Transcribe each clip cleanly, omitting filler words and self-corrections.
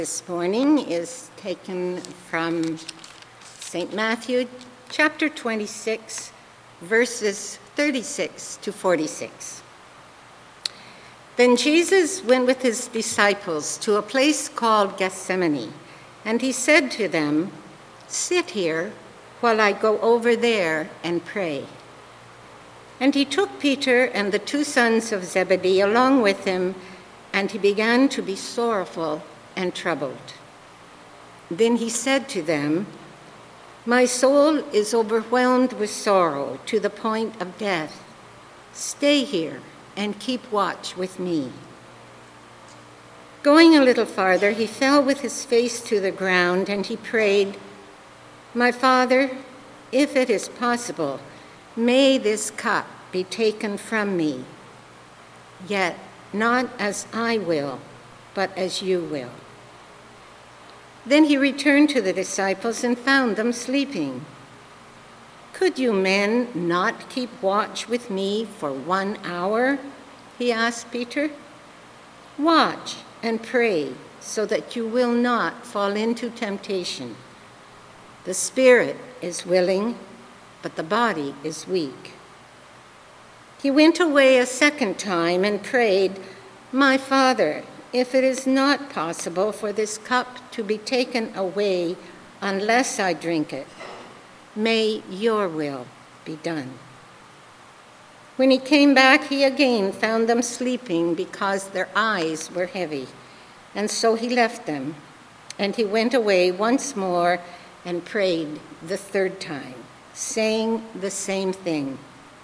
This morning is taken from St. Matthew chapter 26, verses 36 to 46. Then Jesus went with his disciples to a place called Gethsemane, and he said to them, "Sit here while I go over there and pray." And he took Peter and the two sons of Zebedee along with him, and he began to be sorrowful and troubled. Then he said to them, "My soul is overwhelmed with sorrow to the point of death. Stay here and keep watch with me." Going a little farther, he fell with his face to the ground and he prayed, "My Father, if it is possible, may this cup be taken from me. Yet not as I will, but as you will." Then he returned to the disciples and found them sleeping. "Could you men not keep watch with me for 1 hour?" he asked Peter. "Watch and pray so that you will not fall into temptation. The spirit is willing, but the body is weak." He went away a second time and prayed, "My Father, if it is not possible for this cup to be taken away unless I drink it, may your will be done." When he came back, he again found them sleeping because their eyes were heavy. And so he left them, and he went away once more and prayed the third time, saying the same thing.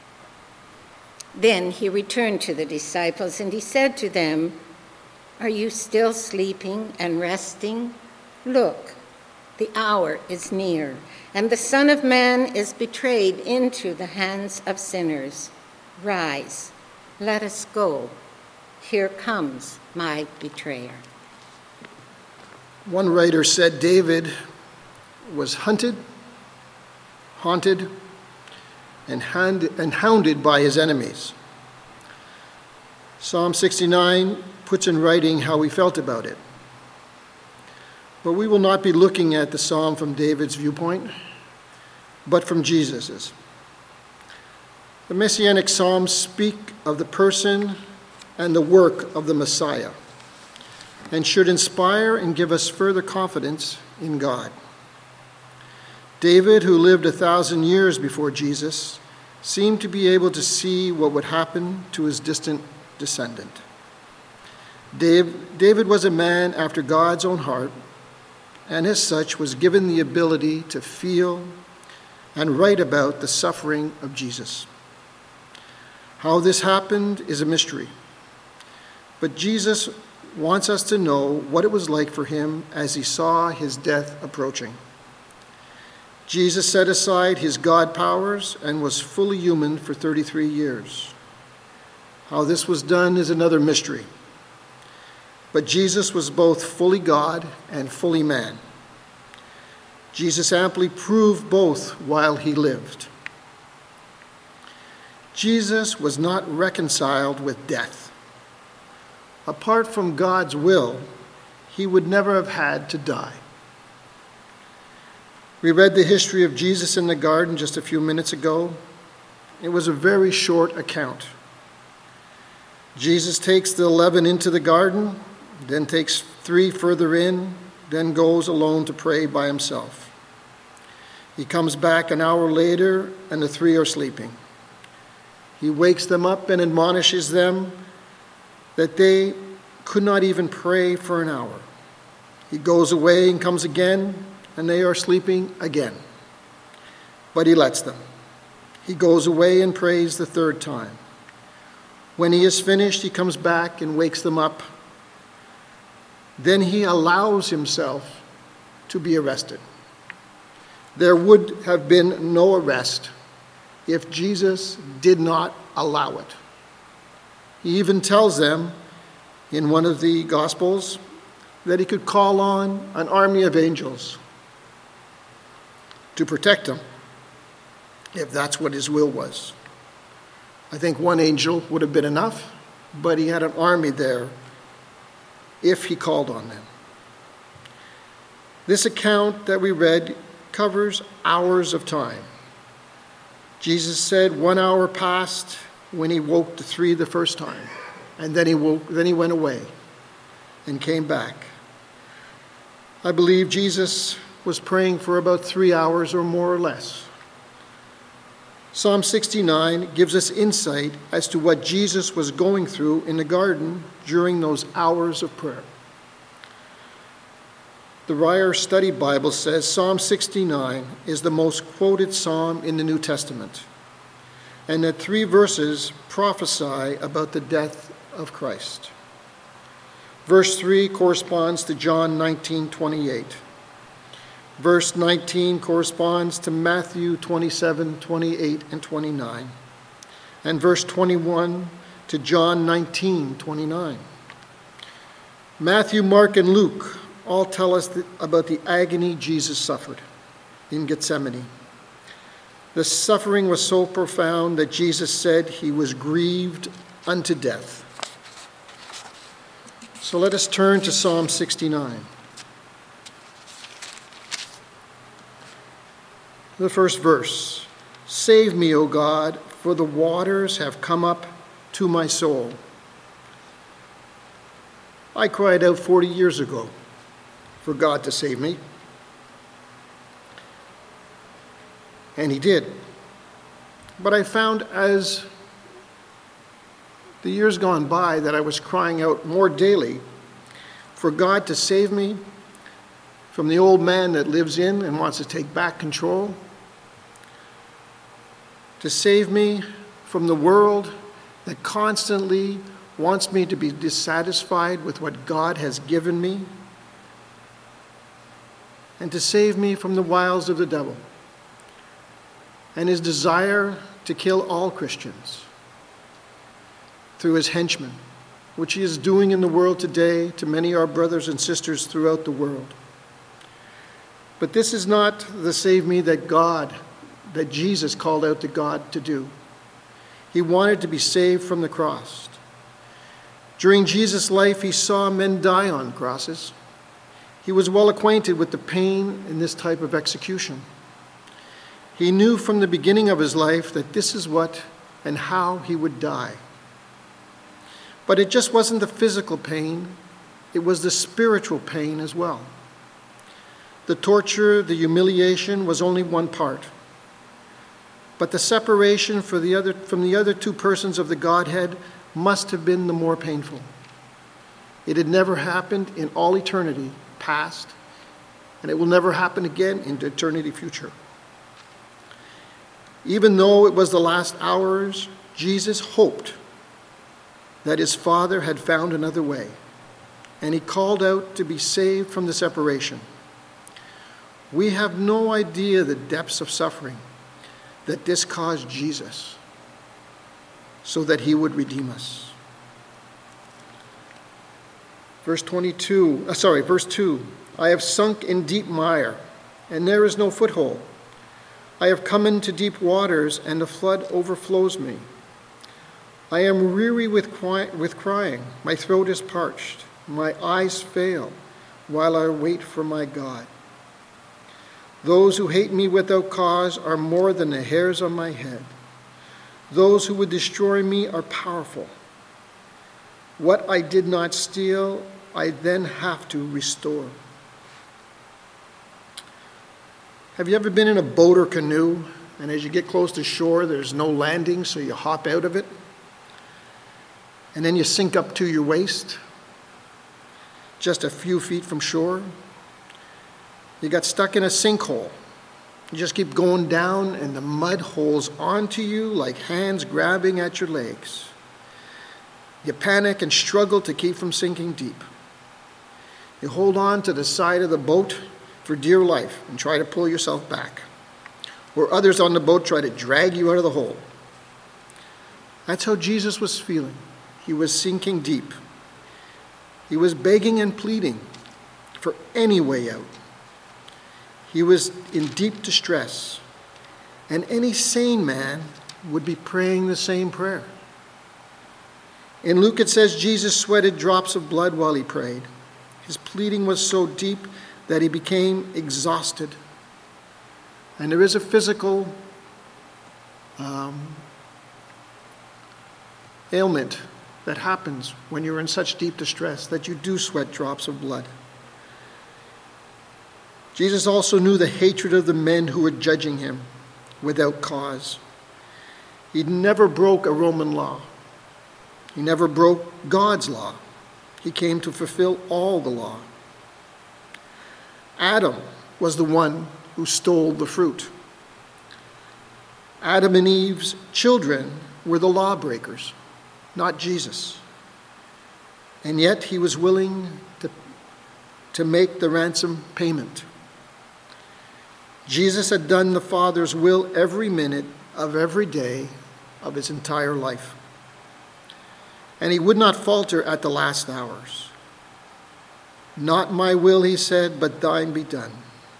Then he returned to the disciples, and he said to them, "Are you still sleeping and resting? Look, the hour is near, and the Son of Man is betrayed into the hands of sinners. Rise, let us go. Here comes my betrayer." One writer said David was hunted, haunted, and hounded by his enemies. Psalm 69 puts in writing how he felt about it. But we will not be looking at the psalm from David's viewpoint, but from Jesus's. The Messianic Psalms speak of the person and the work of the Messiah, and should inspire and give us further confidence in God. David, who lived 1,000 years before Jesus, seemed to be able to see what would happen to his distant descendant. David was a man after God's own heart, and as such was given the ability to feel and write about the suffering of Jesus. How this happened is a mystery, but Jesus wants us to know what it was like for him as he saw his death approaching. Jesus set aside his God powers and was fully human for 33 years. How this was done is another mystery. But Jesus was both fully God and fully man. Jesus amply proved both while he lived. Jesus was not reconciled with death. Apart from God's will, he would never have had to die. We read the history of Jesus in the garden just a few minutes ago. It was a very short account. Jesus takes the 11 into the garden, then takes 3 further in, then goes alone to pray by himself. He comes back an hour later, and the 3 are sleeping. He wakes them up and admonishes them that they could not even pray for an hour. He goes away and comes again, and they are sleeping again. But he lets them. He goes away and prays the third time. When he is finished, he comes back and wakes them up. Then he allows himself to be arrested. There would have been no arrest if Jesus did not allow it. He even tells them in one of the Gospels that he could call on an army of angels to protect him, if that's what his will was. I think one angel would have been enough, but he had an army there if he called on them. This account that we read covers hours of time. Jesus said 1 hour passed when he woke the three the first time, and then he went away and came back. I believe Jesus was praying for about 3 hours or more or less. Psalm 69 gives us insight as to what Jesus was going through in the garden during those hours of prayer. The Ryer Study Bible says Psalm 69 is the most quoted psalm in the New Testament, and that 3 verses prophesy about the death of Christ. Verse 3 corresponds to John 19:28. Verse 19 corresponds to Matthew 27:28 and 29. And verse 21 to John 19:29. Matthew, Mark, and Luke all tell us about the agony Jesus suffered in Gethsemane. The suffering was so profound that Jesus said he was grieved unto death. So let us turn to Psalm 69. The first verse, "Save me, O God, for the waters have come up to my soul." I cried out 40 years ago for God to save me. And he did. But I found as the years gone by that I was crying out more daily for God to save me from the old man that lives in and wants to take back control, to save me from the world that constantly wants me to be dissatisfied with what God has given me, and to save me from the wiles of the devil and his desire to kill all Christians through his henchmen, which he is doing in the world today to many of our brothers and sisters throughout the world. But this is not the save me that Jesus called out to God to do. He wanted to be saved from the cross. During Jesus' life, he saw men die on crosses. He was well acquainted with the pain in this type of execution. He knew from the beginning of his life that this is what and how he would die. But it just wasn't the physical pain, it was the spiritual pain as well. The torture, the humiliation was only one part. But the separation from the other two persons of the Godhead must have been the more painful. It had never happened in all eternity past, and it will never happen again in eternity future. Even though it was the last hours, Jesus hoped that his Father had found another way, and he called out to be saved from the separation. We have no idea the depths of suffering that this caused Jesus, so that he would redeem us. Verse 2, "I have sunk in deep mire, and there is no foothold. I have come into deep waters, and the flood overflows me. I am weary with crying. My throat is parched. My eyes fail while I wait for my God. Those who hate me without cause are more than the hairs on my head. Those who would destroy me are powerful. What I did not steal, I then have to restore." Have you ever been in a boat or canoe, and as you get close to shore, there's no landing, so you hop out of it, and then you sink up to your waist, just a few feet from shore? You got stuck in a sinkhole. You just keep going down, and the mud holds onto you like hands grabbing at your legs. You panic and struggle to keep from sinking deep. You hold on to the side of the boat for dear life and try to pull yourself back, or others on the boat try to drag you out of the hole. That's how Jesus was feeling. He was sinking deep. He was begging and pleading for any way out. He was in deep distress, and any sane man would be praying the same prayer. In Luke it says Jesus sweated drops of blood while he prayed. His pleading was so deep that he became exhausted. And there is a physical ailment that happens when you're in such deep distress that you do sweat drops of blood. Jesus also knew the hatred of the men who were judging him without cause. He never broke a Roman law. He never broke God's law. He came to fulfill all the law. Adam was the one who stole the fruit. Adam and Eve's children were the lawbreakers, not Jesus. And yet he was willing to make the ransom payment. Jesus had done the Father's will every minute of every day of his entire life. And he would not falter at the last hours. Not my will, he said, but thine be done.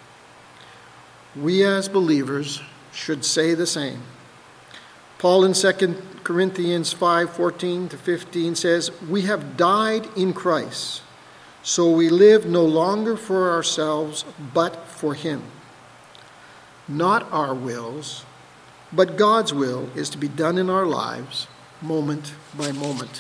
We as believers should say the same. Paul in 2 Corinthians 5:14-15 says, "We have died in Christ, so we live no longer for ourselves, but for him. Not our wills, but God's will is to be done in our lives, moment by moment."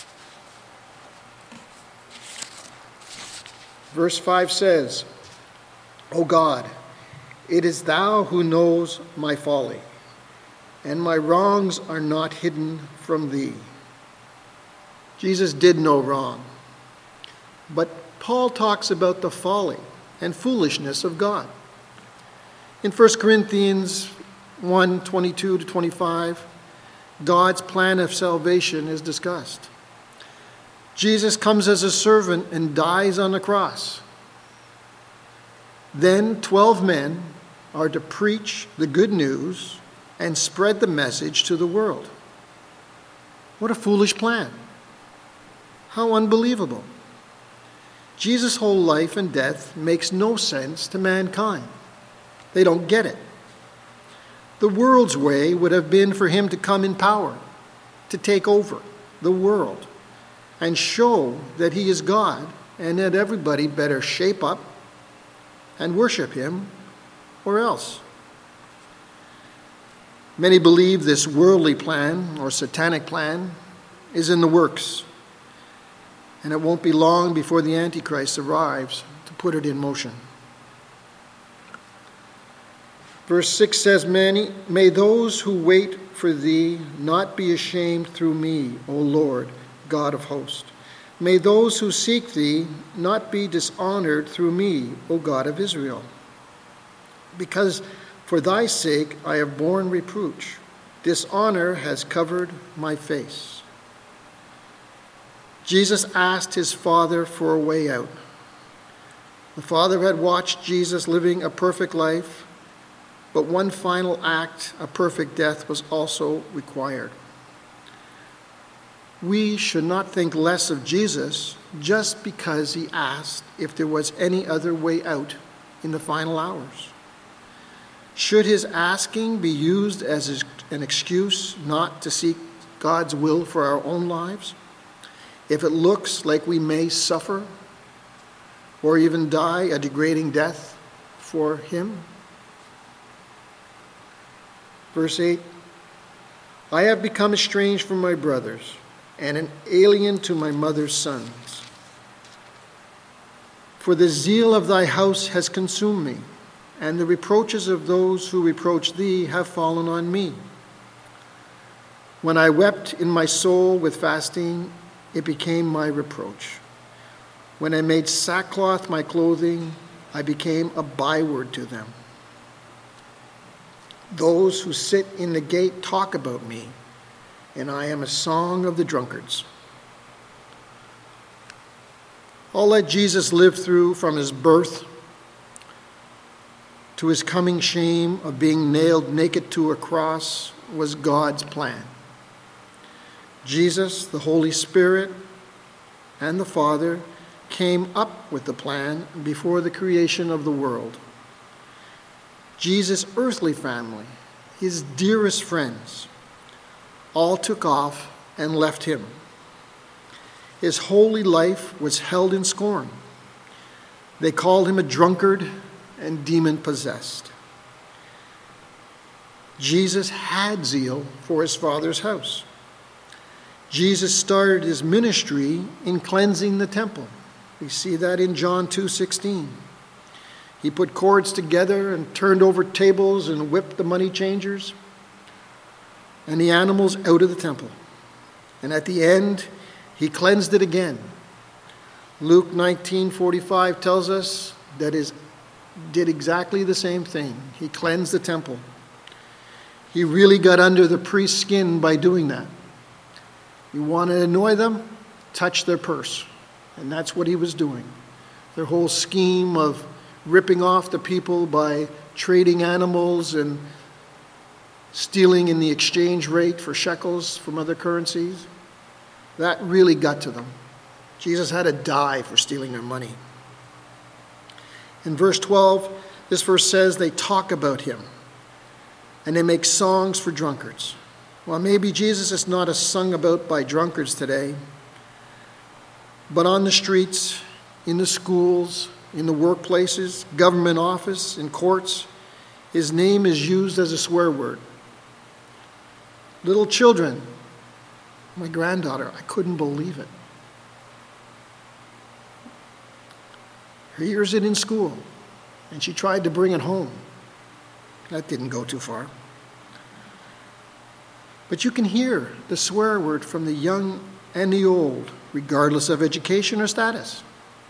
Verse 5 says, "O God, it is thou who knows my folly, and my wrongs are not hidden from thee." Jesus did no wrong, but Paul talks about the folly and foolishness of God. In 1 Corinthians 1:22-25, God's plan of salvation is discussed. Jesus comes as a servant and dies on the cross. Then 12 men are to preach the good news and spread the message to the world. What a foolish plan. How unbelievable. Jesus' whole life and death makes no sense to mankind. They don't get it. The world's way would have been for him to come in power, to take over the world, and show that he is God, and that everybody better shape up and worship him, or else. Many believe this worldly plan, or satanic plan, is in the works, and it won't be long before the Antichrist arrives to put it in motion. Verse 6 says, "May those who wait for thee not be ashamed through me, O Lord, God of hosts. May those who seek thee not be dishonored through me, O God of Israel. Because for thy sake I have borne reproach. Dishonor has covered my face." Jesus asked his Father for a way out. The Father had watched Jesus living a perfect life, but one final act, a perfect death, was also required. We should not think less of Jesus just because he asked if there was any other way out in the final hours. Should his asking be used as an excuse not to seek God's will for our own lives? If it looks like we may suffer or even die a degrading death for him? Verse 8, "I have become estranged from my brothers and an alien to my mother's sons. For the zeal of thy house has consumed me, and the reproaches of those who reproach thee have fallen on me. When I wept in my soul with fasting, it became my reproach. When I made sackcloth my clothing, I became a byword to them. Those who sit in the gate talk about me, and I am a song of the drunkards." All that Jesus lived through from his birth to his coming shame of being nailed naked to a cross was God's plan. Jesus, the Holy Spirit, and the Father came up with the plan before the creation of the world. Jesus' earthly family, his dearest friends, all took off and left him. His holy life was held in scorn. They called him a drunkard and demon-possessed. Jesus had zeal for his Father's house. Jesus started his ministry in cleansing the temple. We see that in John 2:16. He put cords together and turned over tables and whipped the money changers and the animals out of the temple. And at the end, he cleansed it again. Luke 19:45 tells us that he did exactly the same thing. He cleansed the temple. He really got under the priest's skin by doing that. You want to annoy them? Touch their purse. And that's what he was doing. Their whole scheme of ripping off the people by trading animals and stealing in the exchange rate for shekels from other currencies, that really got to them. Jesus had to die for stealing their money. In verse 12, this verse says they talk about him and they make songs for drunkards. Well, maybe Jesus is not sung about by drunkards today, but on the streets, in the schools, in the workplaces, government office, in courts, his name is used as a swear word. Little children, my granddaughter, I couldn't believe it. He hears it in school, and she tried to bring it home. That didn't go too far. But you can hear the swear word from the young and the old, regardless of education or status.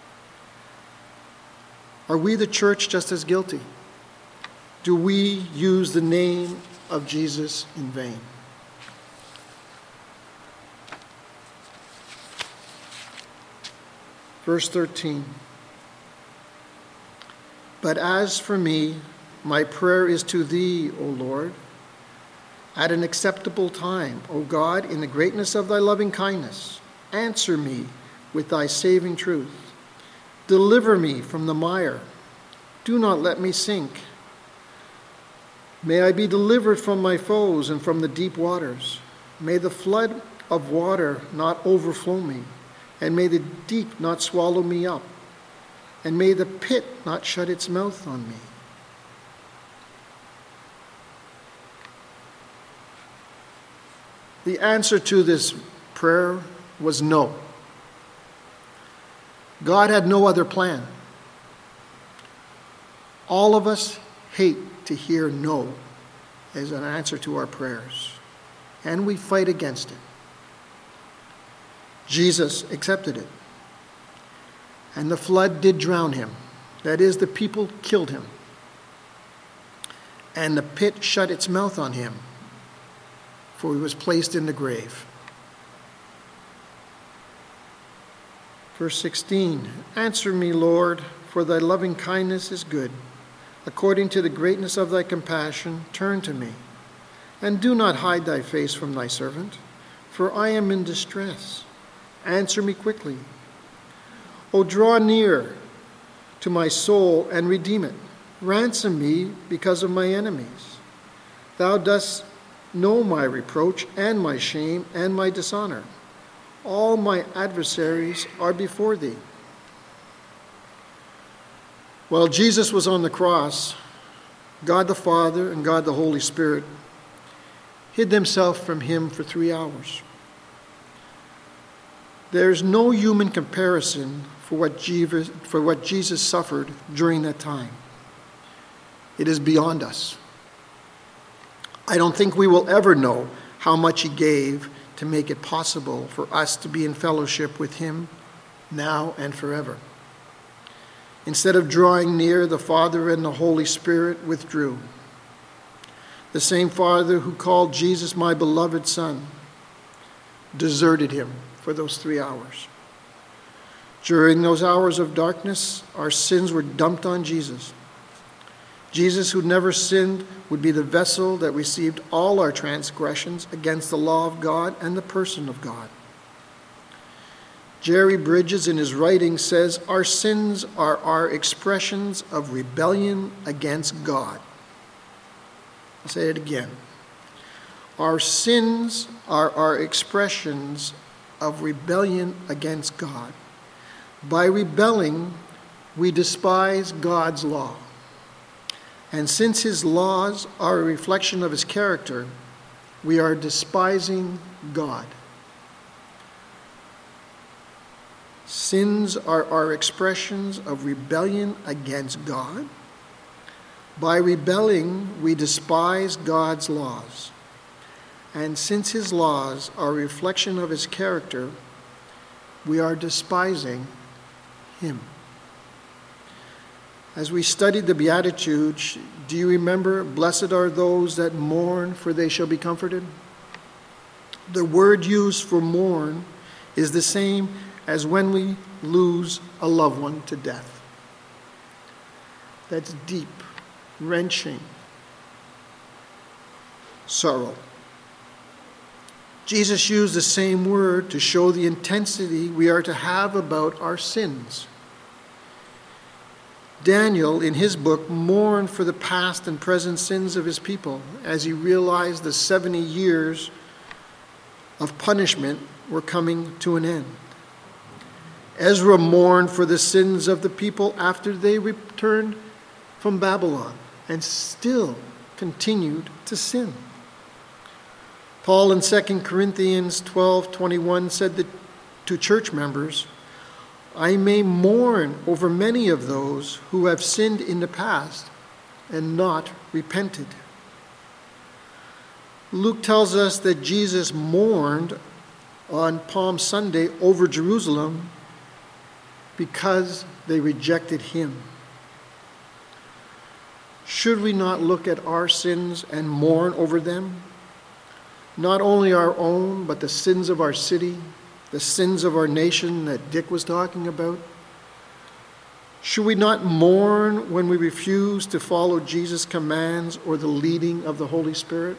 Are we, the church, just as guilty? Do we use the name of Jesus in vain? Verse 13. But as for me, my prayer is to thee, O Lord, at an acceptable time, O God, in the greatness of thy loving kindness. Answer me with thy saving truth. Deliver me from the mire. Do not let me sink. May I be delivered from my foes and from the deep waters. May the flood of water not overflow me, and may the deep not swallow me up, and may the pit not shut its mouth on me. The answer to this prayer was no. God had no other plan. All of us hate to hear no as an answer to our prayers, and we fight against it. Jesus accepted it, and the flood did drown him. That is, the people killed him, and the pit shut its mouth on him, for he was placed in the grave. Verse 16, answer me, Lord, for thy loving kindness is good. According to the greatness of thy compassion, turn to me, and do not hide thy face from thy servant, for I am in distress. Answer me quickly. O draw near to my soul and redeem it. Ransom me because of my enemies. Thou dost know my reproach and my shame and my dishonor. All my adversaries are before thee. While Jesus was on the cross, God the Father and God the Holy Spirit hid themselves from him for 3 hours. There's no human comparison for what Jesus suffered during that time. It is beyond us. I don't think we will ever know how much he gave to make it possible for us to be in fellowship with him now and forever. Instead of drawing near, the Father and the Holy Spirit withdrew. The same Father who called Jesus my beloved Son deserted him for those 3 hours. During those hours of darkness, our sins were dumped on Jesus. Jesus, who never sinned, would be the vessel that received all our transgressions against the law of God and the person of God. Jerry Bridges, in his writing, says, our sins are our expressions of rebellion against God. I'll say it again. Our sins are our expressions of rebellion against God. By rebelling, we despise God's law. And since his laws are a reflection of his character, we are despising God. Sins are our expressions of rebellion against God. By rebelling, we despise God's laws. And since his laws are a reflection of his character, we are despising him. As we studied the Beatitudes, do you remember, blessed are those that mourn, for they shall be comforted? The word used for mourn is the same as when we lose a loved one to death. That's deep, wrenching sorrow. Jesus used the same word to show the intensity we are to have about our sins. Daniel, in his book, mourned for the past and present sins of his people as he realized the 70 years of punishment were coming to an end. Ezra mourned for the sins of the people after they returned from Babylon and still continued to sin. Paul in 2 Corinthians 12:21 said to church members, I may mourn over many of those who have sinned in the past and not repented. Luke tells us that Jesus mourned on Palm Sunday over Jerusalem because they rejected him. Should we not look at our sins and mourn over them? Not only our own, but the sins of our city, the sins of our nation that Dick was talking about? Should we not mourn when we refuse to follow Jesus' commands or the leading of the Holy Spirit?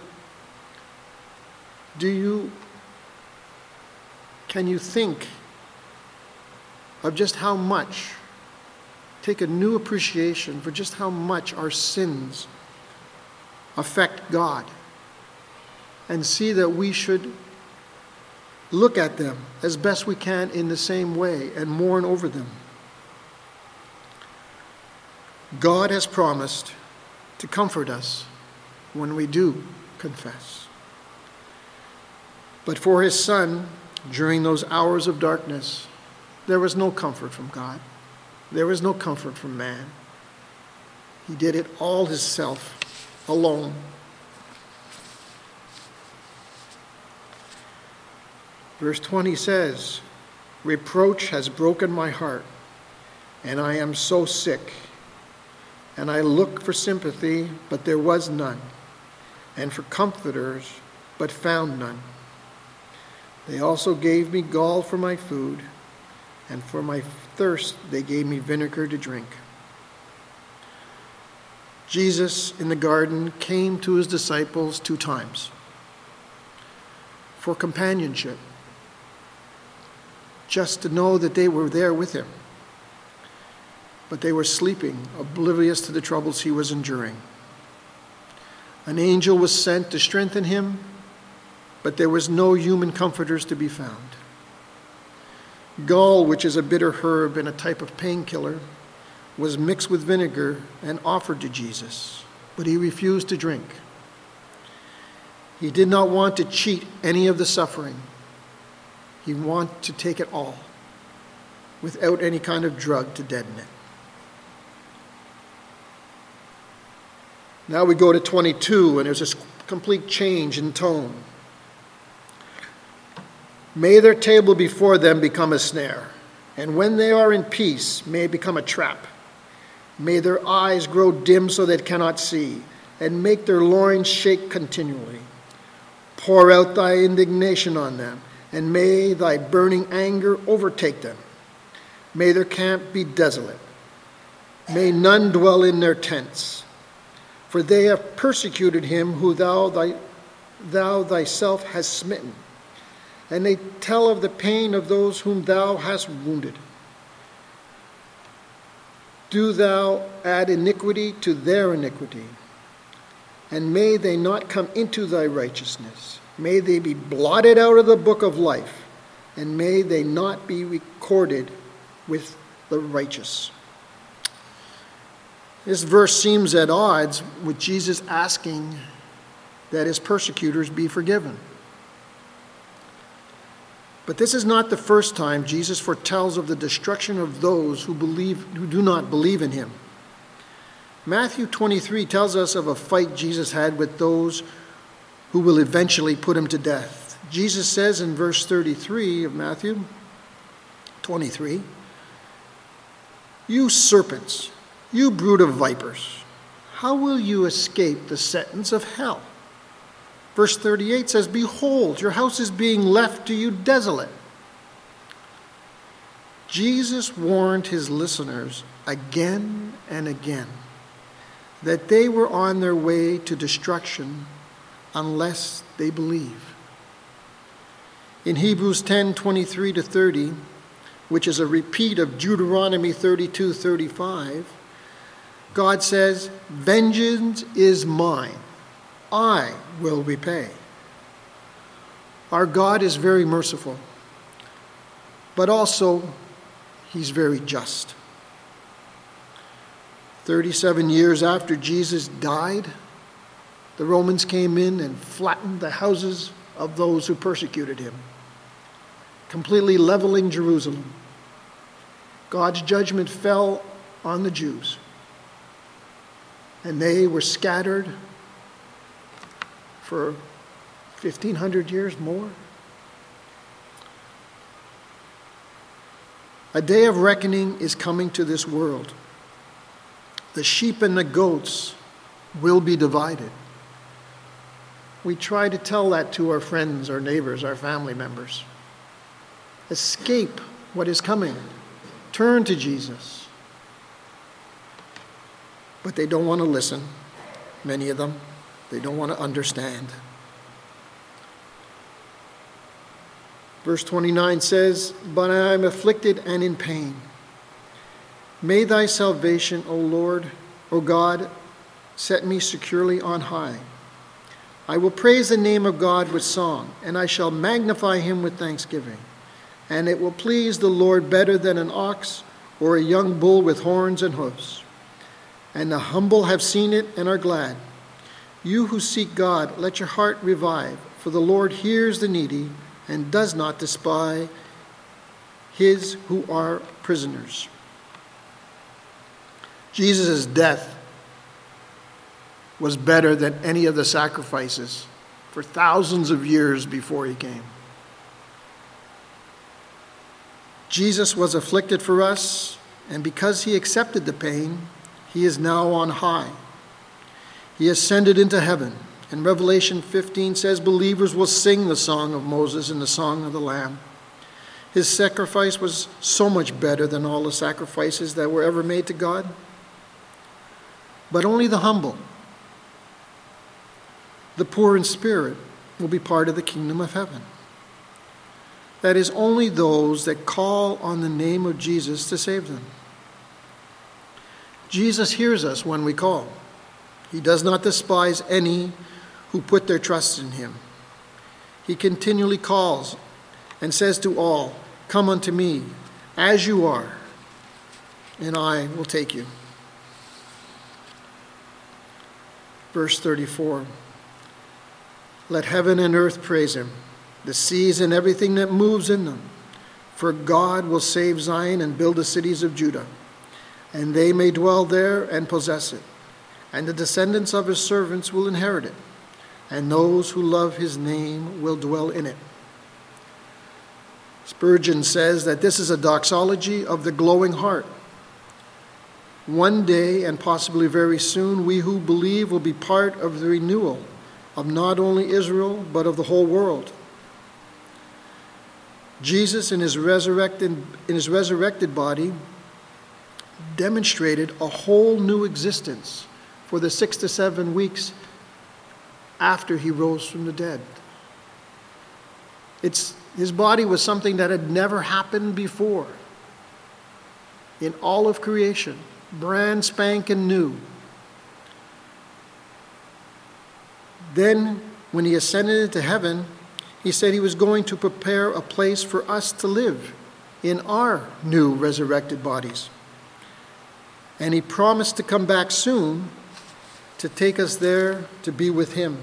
Can you think of just how much, take a new appreciation for just how much our sins affect God, and see that we should look at them as best we can in the same way and mourn over them? God has promised to comfort us when we do confess. But for his Son, during those hours of darkness, there was no comfort from God. There was no comfort from man. He did it all himself, alone. Verse 20 says, reproach has broken my heart, and I am so sick. And I looked for sympathy, but there was none, and for comforters, but found none. They also gave me gall for my food, and for my thirst they gave me vinegar to drink. Jesus in the garden came to his disciples 2 times for companionship, just to know that they were there with him. But they were sleeping, oblivious to the troubles he was enduring. An angel was sent to strengthen him, but there was no human comforters to be found. Gall, which is a bitter herb and a type of painkiller, was mixed with vinegar and offered to Jesus, but he refused to drink. He did not want to cheat any of the suffering. He wanted to take it all without any kind of drug to deaden it. Now we go to 22, and there's a complete change in tone. May their table before them become a snare, and when they are in peace, may it become a trap. May their eyes grow dim so they cannot see, and make their loins shake continually. Pour out thy indignation on them, and may thy burning anger overtake them. May their camp be desolate. May none dwell in their tents. For they have persecuted him who thou thyself hast smitten, and they tell of the pain of those whom thou hast wounded. Do thou add iniquity to their iniquity, and may they not come into thy righteousness. May they be blotted out of the book of life, and may they not be recorded with the righteous. This verse seems at odds with Jesus asking that his persecutors be forgiven. But this is not the first time Jesus foretells of the destruction of those who do not believe in him. Matthew 23 tells us of a fight Jesus had with those who will eventually put him to death. Jesus says in verse 33 of Matthew 23, "You serpents, you brood of vipers, how will you escape the sentence of hell?" Verse 38 says, "Behold, your house is being left to you desolate." Jesus warned his listeners again and again that they were on their way to destruction unless they believe. In Hebrews 10:23-30, which is a repeat of Deuteronomy 32:35, God says, "Vengeance is mine. I will repay." Our God is very merciful, but also he's very just. 37 years after Jesus died, the Romans came in and flattened the houses of those who persecuted him, completely leveling Jerusalem. God's judgment fell on the Jews, and they were scattered for 1,500 years more. A day of reckoning is coming to this world. The sheep and the goats will be divided. We try to tell that to our friends, our neighbors, our family members. Escape what is coming. Turn to Jesus. But they don't want to listen, many of them. They don't want to understand. Verse 29 says, "But I am afflicted and in pain. May thy salvation, O Lord, O God, set me securely on high. I will praise the name of God with song, and I shall magnify him with thanksgiving. And it will please the Lord better than an ox or a young bull with horns and hoofs. And the humble have seen it and are glad. You who seek God, let your heart revive, for the Lord hears the needy and does not despise his who are prisoners." Jesus' death was better than any of the sacrifices for thousands of years before he came. Jesus was afflicted for us, and because he accepted the pain, he is now on high. He ascended into heaven. And Revelation 15 says believers will sing the song of Moses and the song of the Lamb. His sacrifice was so much better than all the sacrifices that were ever made to God. But only the humble, the poor in spirit, will be part of the kingdom of heaven. That is, only those that call on the name of Jesus to save them. Jesus hears us when we call. He does not despise any who put their trust in him. He continually calls and says to all, "Come unto me, as you are, and I will take you." Verse 34, "Let heaven and earth praise him, the seas and everything that moves in them. For God will save Zion and build the cities of Judah, and they may dwell there and possess it. And the descendants of his servants will inherit it, and those who love his name will dwell in it." Spurgeon says that this is a doxology of the glowing heart. One day, and possibly very soon, we who believe will be part of the renewal of not only Israel, but of the whole world. Jesus, in his resurrected body, demonstrated a whole new existence for the 6 to 7 weeks after he rose from the dead. His body was something that had never happened before in all of creation, brand spanking new. Then, when he ascended into heaven, he said he was going to prepare a place for us to live in our new resurrected bodies. And he promised to come back soon to take us there to be with him.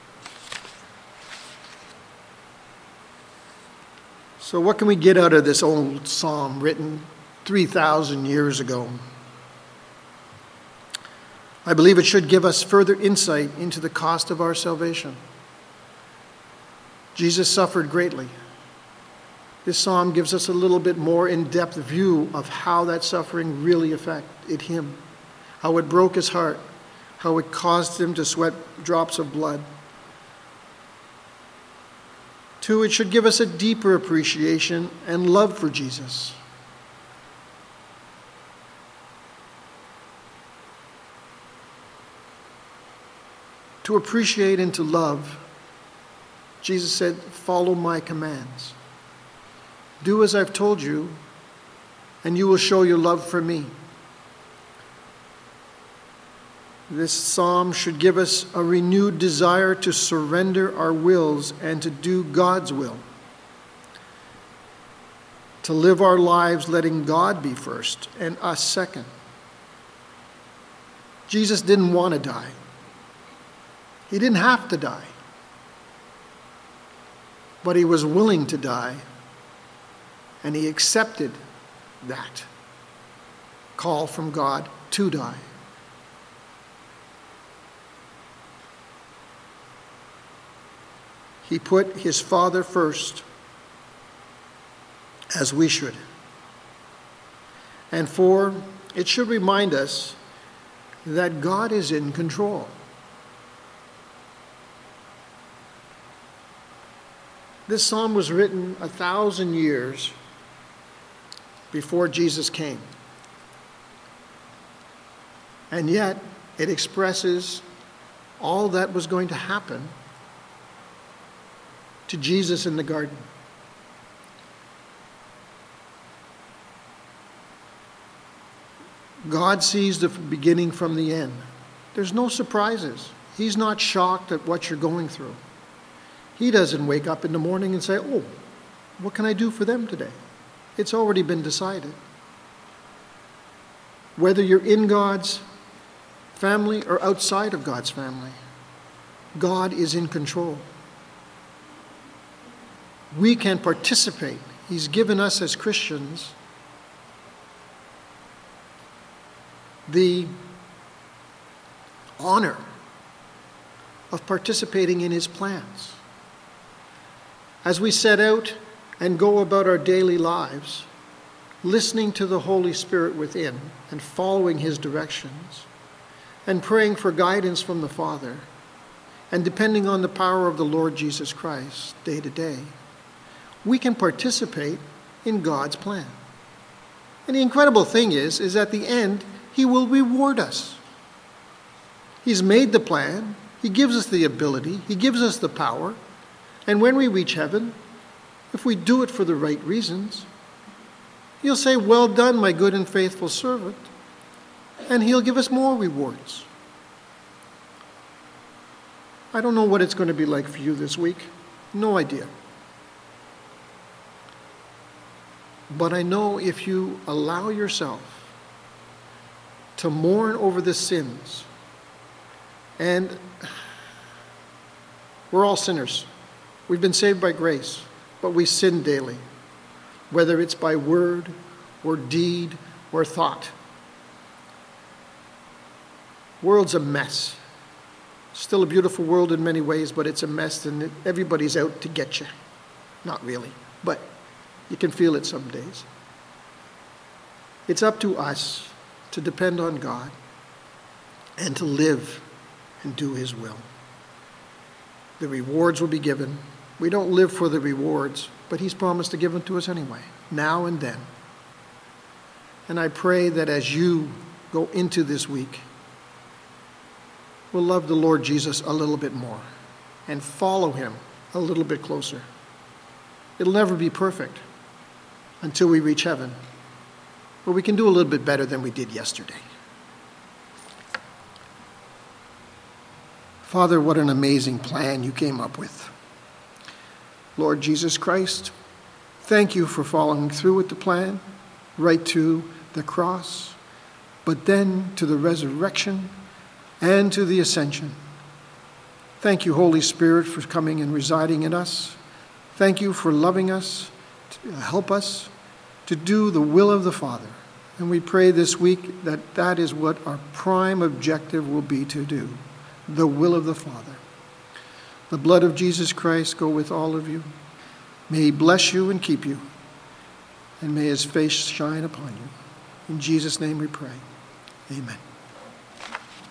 So what can we get out of this old psalm written 3,000 years ago? I believe it should give us further insight into the cost of our salvation. Jesus suffered greatly. This psalm gives us a little bit more in-depth view of how that suffering really affected him, how it broke his heart, how it caused him to sweat drops of blood. 2, it should give us a deeper appreciation and love for Jesus. To appreciate and to love, Jesus said, "Follow my commands. Do as I've told you, and you will show your love for me." This psalm should give us a renewed desire to surrender our wills and to do God's will. To live our lives letting God be first and us second. Jesus didn't want to die. He didn't have to die. But he was willing to die, and he accepted that call from God to die. He put his Father first, as we should. And 4, it should remind us that God is in control. This psalm was written 1,000 years before Jesus came. And yet, it expresses all that was going to happen to Jesus in the garden. God sees the beginning from the end. There's no surprises. He's not shocked at what you're going through. He doesn't wake up in the morning and say, "Oh, what can I do for them today?" It's already been decided. Whether you're in God's family or outside of God's family, God is in control. We can participate. He's given us as Christians the honor of participating in his plans. As we set out and go about our daily lives, listening to the Holy Spirit within and following his directions, and praying for guidance from the Father, and depending on the power of the Lord Jesus Christ day to day, we can participate in God's plan. And the incredible thing is at the end, he will reward us. He's made the plan. He gives us the ability. He gives us the power. And when we reach heaven, if we do it for the right reasons, he'll say, "Well done, my good and faithful servant." And he'll give us more rewards. I don't know what it's going to be like for you this week. No idea. But I know if you allow yourself to mourn over the sins, and we're all sinners. We've been saved by grace, but we sin daily, whether it's by word or deed or thought. World's a mess. Still a beautiful world in many ways, but it's a mess, and everybody's out to get you. Not really, but you can feel it some days. It's up to us to depend on God and to live and do his will. The rewards will be given. We don't live for the rewards, but he's promised to give them to us anyway, now and then. And I pray that as you go into this week, we'll love the Lord Jesus a little bit more and follow him a little bit closer. It'll never be perfect until we reach heaven, but we can do a little bit better than we did yesterday. Father, what an amazing plan you came up with. Lord Jesus Christ, thank you for following through with the plan, right to the cross, but then to the resurrection and to the ascension. Thank you, Holy Spirit, for coming and residing in us. Thank you for loving us, to help us to do the will of the Father. And we pray this week that that is what our prime objective will be to do, the will of the Father. The blood of Jesus Christ go with all of you. May he bless you and keep you, and may his face shine upon you. In Jesus' name we pray. Amen.